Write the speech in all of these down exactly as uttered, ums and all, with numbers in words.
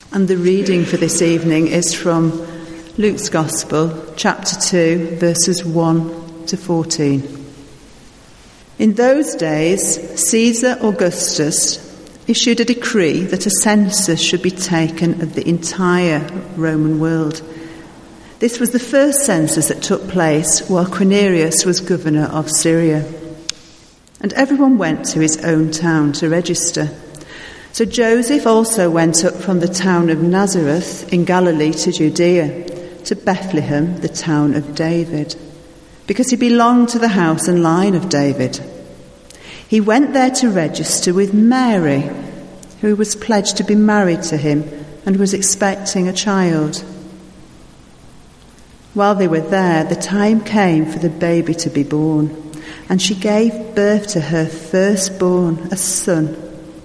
And the reading for this evening is from Luke's Gospel, chapter two, verses one to fourteen. In those days, Caesar Augustus issued a decree that a census should be taken of the entire Roman world. This was the first census that took place while Quirinius was governor of Syria. And everyone went to his own town to register. So Joseph also went up from the town of Nazareth in Galilee to Judea, to Bethlehem, the town of David, because he belonged to the house and line of David. He went there to register with Mary, who was pledged to be married to him and was expecting a child. While they were there, the time came for the baby to be born, and she gave birth to her firstborn, a son.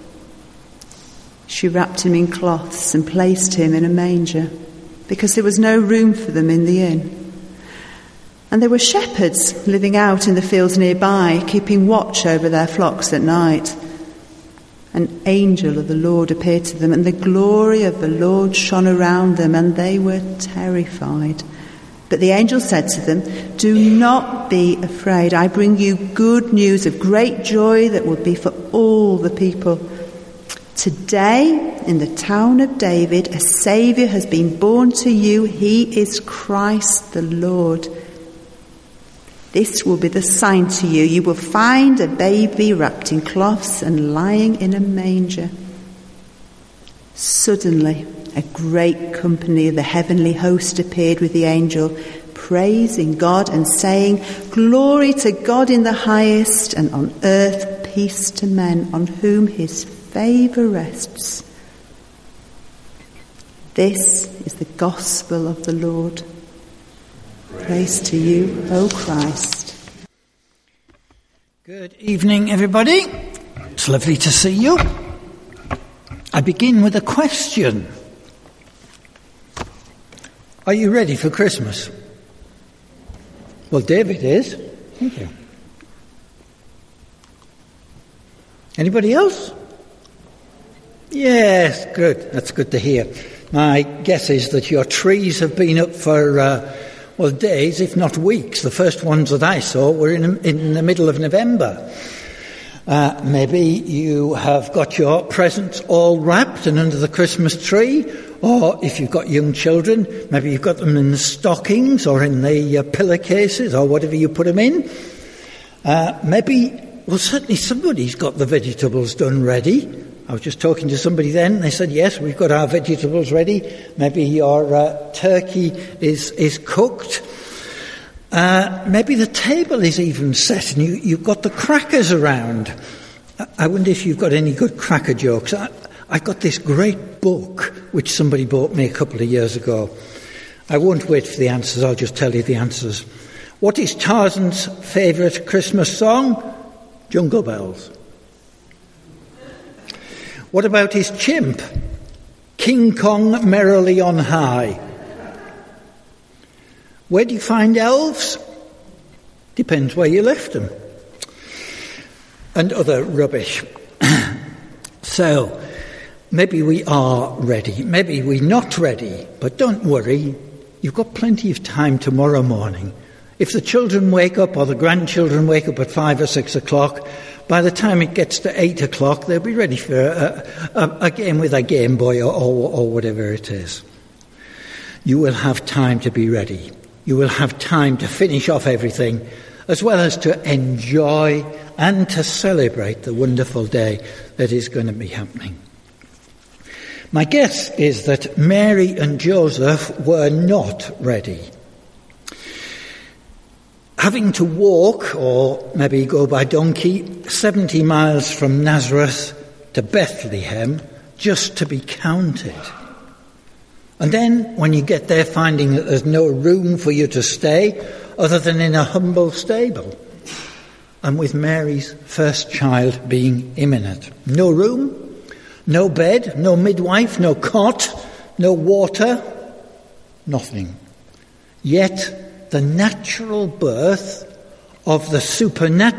She wrapped him in cloths and placed him in a manger, because there was no room for them in the inn. And there were shepherds living out in the fields nearby, keeping watch over their flocks at night. An angel of the Lord appeared to them, and the glory of the Lord shone around them, and they were terrified. But the angel said to them, "Do not be afraid. I bring you good news of great joy that will be for all the people. Today, in the town of David, a Saviour has been born to you. He is Christ the Lord. This will be the sign to you. You will find a baby wrapped in cloths and lying in a manger." Suddenly, a great company of the heavenly host appeared with the angel, praising God and saying, "Glory to God in the highest, and on earth peace to men on whom his favour rests." This is the gospel of the Lord. Praise to you, O Christ. Good evening, everybody. It's lovely to see you. I begin with a question. Are you ready for Christmas? Well, David is. Thank you. Anybody else? Yes, good. That's good to hear. My guess is that your trees have been up for, uh, well, days, if not weeks. The first ones that I saw were in, in the middle of November. Uh, maybe you have got your presents all wrapped and under the Christmas tree, or if you've got young children, maybe you've got them in the stockings or in the uh, pillowcases or whatever you put them in. Uh, maybe, well, certainly somebody's got the vegetables done ready. I was just talking to somebody then, and they said, yes, we've got our vegetables ready. Maybe your uh, turkey is is cooked. Uh, maybe the table is even set, and you, you've got the crackers around. I wonder if you've got any good cracker jokes. I, I got this great book, which somebody bought me a couple of years ago. I won't wait for the answers, I'll just tell you the answers. What is Tarzan's favourite Christmas song? Jungle Bells. What about his chimp? King Kong merrily on high. Where do you find elves? Depends where you left them. And other rubbish. So, maybe we are ready, maybe we're not ready, but don't worry, you've got plenty of time tomorrow morning. If the children wake up or the grandchildren wake up at five or six o'clock, by the time it gets to eight o'clock, they'll be ready for a, a, a game with a Game Boy or, or, or whatever it is. You will have time to be ready. You will have time to finish off everything, as well as to enjoy and to celebrate the wonderful day that is going to be happening. My guess is that Mary and Joseph were not ready. Having to walk, or maybe go by donkey, seventy miles from Nazareth to Bethlehem just to be counted. And then, when you get there, finding that there's no room for you to stay other than in a humble stable. And with Mary's first child being imminent. No room, no bed, no midwife, no cot, no water, nothing. Yet, the natural birth of the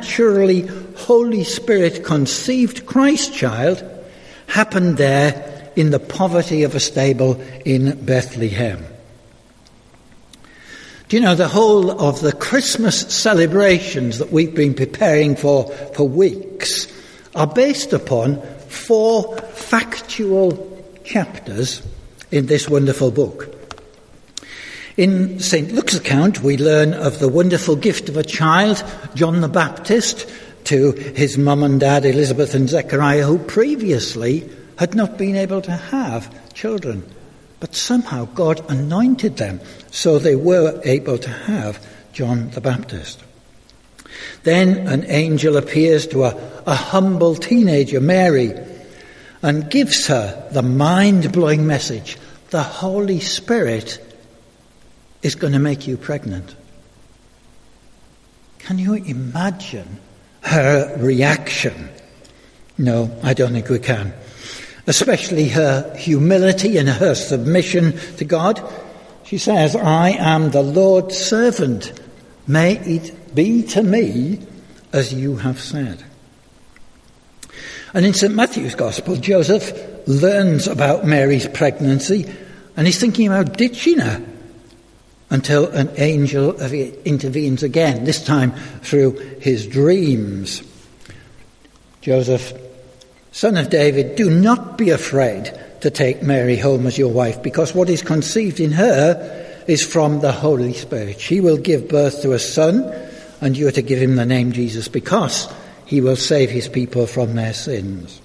supernaturally Holy Spirit conceived Christ child happened there in the poverty of a stable in Bethlehem. Do you know, the whole of the Christmas celebrations that we've been preparing for for weeks are based upon four factual chapters in this wonderful book. In Saint Luke's account, we learn of the wonderful gift of a child, John the Baptist, to his mum and dad, Elizabeth and Zechariah, who previously had not been able to have children. But somehow God anointed them so they were able to have John the Baptist. Then an angel appears to a, a humble teenager, Mary, and gives her the mind-blowing message: the Holy Spirit is going to make you pregnant. Can you imagine her reaction? No, I don't think we can. Especially her humility and her submission to God. She says, "I am the Lord's servant. May it be to me as you have said." And in Saint Matthew's Gospel, Joseph learns about Mary's pregnancy and he's thinking about ditching her until an angel intervenes again, this time through his dreams. Joseph, son of David, do not be afraid to take Mary home as your wife, because what is conceived in her is from the Holy Spirit. She will give birth to a son, and you are to give him the name Jesus, because he will save his people from their sins.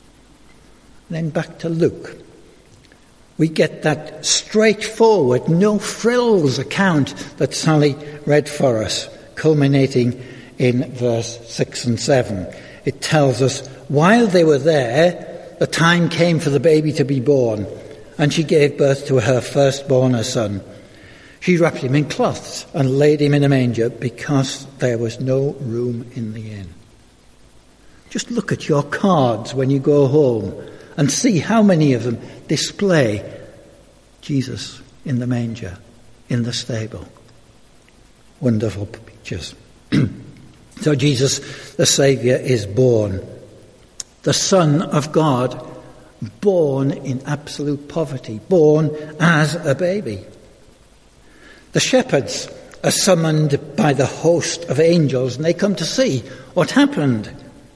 Then back to Luke. We get that straightforward, no frills account that Sally read for us, culminating in verse six and seven. It tells us, while they were there, the time came for the baby to be born, and she gave birth to her firstborn, a son. She wrapped him in cloths and laid him in a manger because there was no room in the inn. Just look at your cards when you go home and see how many of them display Jesus in the manger, in the stable. Wonderful pictures. So Jesus, the Saviour, is born. The Son of God, born in absolute poverty, born as a baby. The shepherds are summoned by the host of angels and they come to see what happened.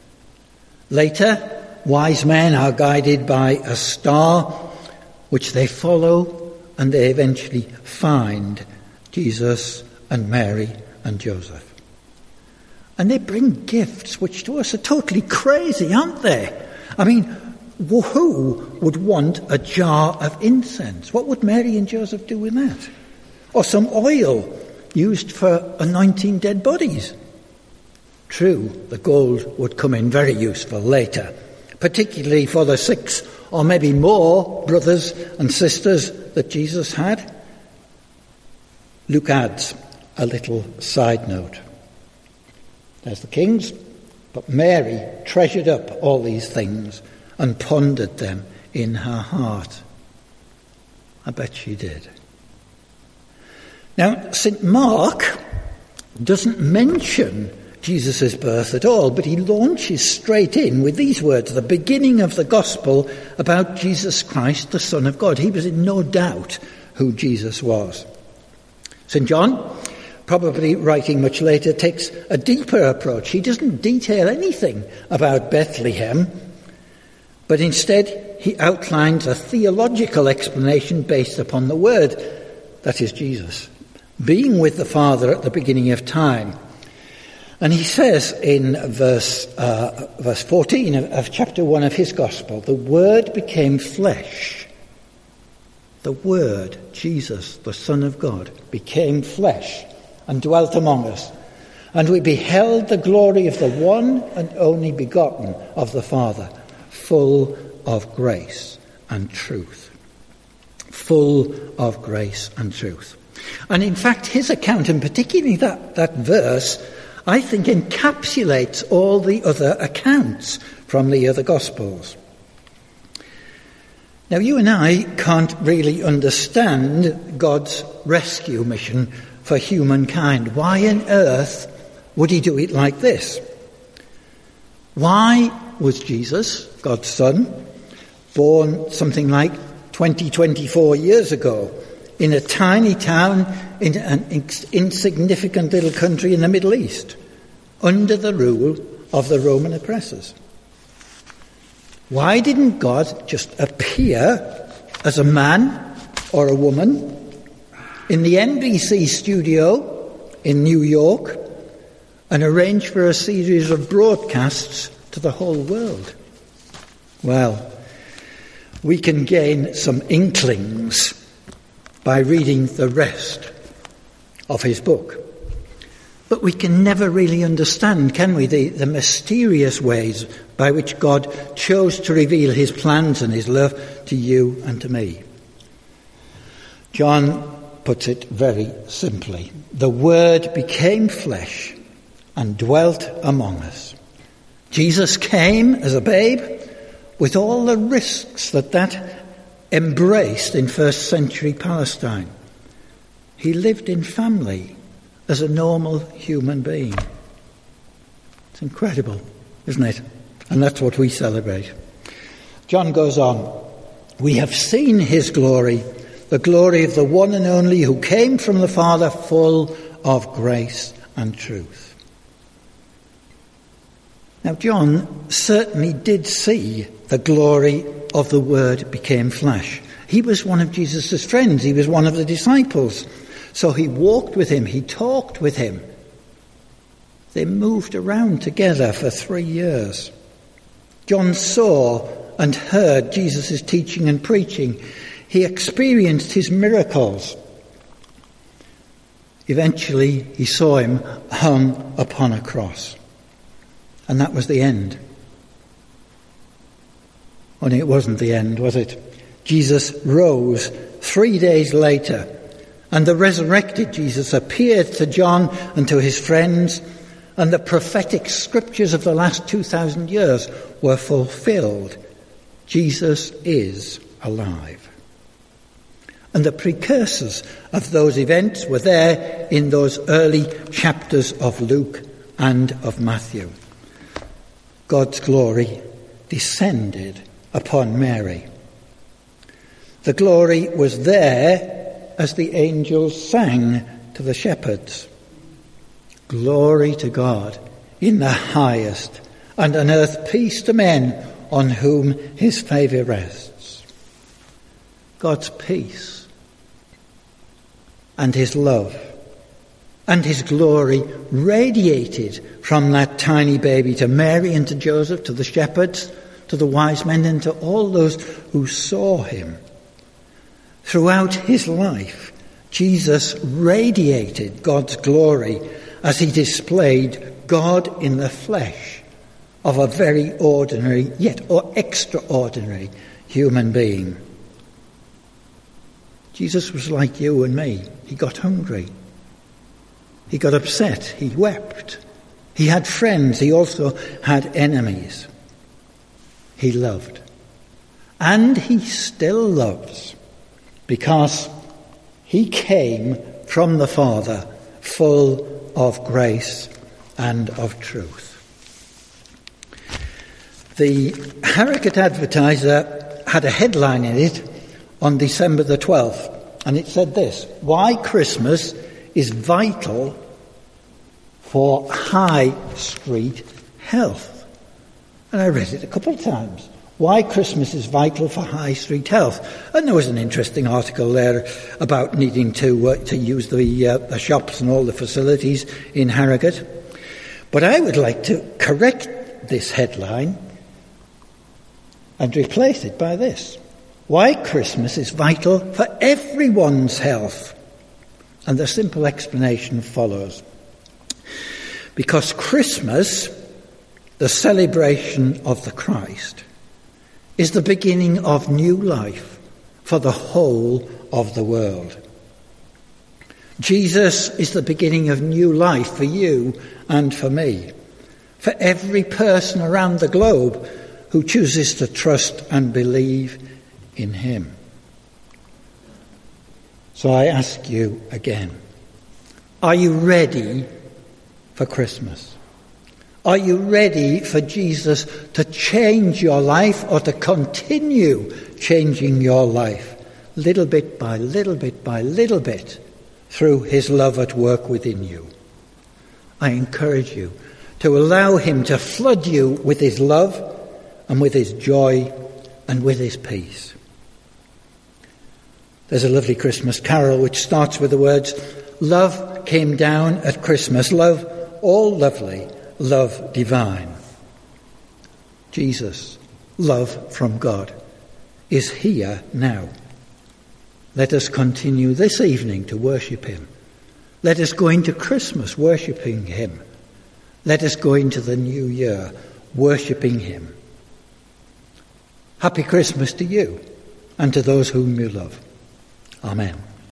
Later, wise men are guided by a star which they follow, and they eventually find Jesus and Mary and Joseph. And they bring gifts which to us are totally crazy, aren't they? I mean, who would want a jar of incense? What would Mary and Joseph do with that? Or some oil used for anointing dead bodies? True, the gold would come in very useful later, particularly for the six or maybe more brothers and sisters that Jesus had. Luke adds a little side note. There's the kings, but Mary treasured up all these things and pondered them in her heart. I bet she did. Now, Saint Mark doesn't mention Jesus' birth at all, but he launches straight in with these words, the beginning of the gospel about Jesus Christ, the Son of God. He was in no doubt who Jesus was. Saint John, probably writing much later, takes a deeper approach. He doesn't detail anything about Bethlehem, but instead he outlines a theological explanation based upon the word, that is Jesus, being with the Father at the beginning of time. And he says in verse uh, verse fourteen of, of chapter one of his gospel, the Word became flesh. The Word, Jesus, the Son of God, became flesh and dwelt among us. And we beheld the glory of the one and only begotten of the Father, full of grace and truth. Full of grace and truth. And in fact, his account, and particularly that, that verse, I think encapsulates all the other accounts from the other Gospels. Now, you and I can't really understand God's rescue mission for humankind. Why on earth would he do it like this? Why was Jesus, God's Son, born something like twenty, twenty-four years ago in a tiny town in an insignificant little country in the Middle East, under the rule of the Roman oppressors. Why didn't God just appear as a man or a woman in the N B C studio in New York and arrange for a series of broadcasts to the whole world? Well, we can gain some inklings by reading the rest of his book. But we can never really understand, can we, the, the mysterious ways by which God chose to reveal his plans and his love to you and to me. John puts it very simply. The Word became flesh and dwelt among us. Jesus came as a babe with all the risks that that embraced in first century Palestine. He lived in family as a normal human being. It's incredible, isn't it? And that's what we celebrate. John goes on, we have seen his glory, the glory of the one and only who came from the Father, full of grace and truth. Now, John certainly did see the glory of the Word became flesh. He was one of Jesus' friends. He was one of the disciples. So he walked with him. He talked with him. They moved around together for three years. John saw and heard Jesus' teaching and preaching. He experienced his miracles. Eventually, he saw him hung upon a cross. And that was the end. Only it wasn't the end, was it? Jesus rose three days later, and the resurrected Jesus appeared to John and to his friends, and the prophetic scriptures of the last two thousand years were fulfilled. Jesus is alive. And the precursors of those events were there in those early chapters of Luke and of Matthew. God's glory descended upon Mary. The glory was there as the angels sang to the shepherds. Glory to God in the highest, and on earth peace to men on whom his favour rests. God's peace and his love and his glory radiated from that tiny baby to Mary and to Joseph, to the shepherds, to the wise men, and to all those who saw him. Throughout his life, Jesus radiated God's glory as he displayed God in the flesh of a very ordinary, yet extraordinary human being. Jesus was like you and me. He got hungry. He got upset. He wept. He had friends. He also had enemies. He loved. And he still loves, because he came from the Father full of grace and of truth. The Harrogate Advertiser had a headline in it on December the twelfth, and it said this: why Christmas is vital for High Street health. And I read it a couple of times. Why Christmas is vital for High Street health. And there was an interesting article there about needing to uh, to use the, uh, the shops and all the facilities in Harrogate. But I would like to correct this headline and replace it by this: why Christmas is vital for everyone's health. And the simple explanation follows. Because Christmas, the celebration of the Christ, is the beginning of new life for the whole of the world. Jesus is the beginning of new life for you and for me, for every person around the globe who chooses to trust and believe in him. So I ask you again, are you ready for Christmas? Are you ready for Jesus to change your life or to continue changing your life little bit by little bit by little bit through his love at work within you? I encourage you to allow him to flood you with his love and with his joy and with his peace. There's a lovely Christmas carol which starts with the words, "Love came down at Christmas, love all lovely, love divine." Jesus, love from God, is here now. Let us continue this evening to worship him. Let us go into Christmas worshipping him. Let us go into the new year worshipping him. Happy Christmas to you and to those whom you love. Amen.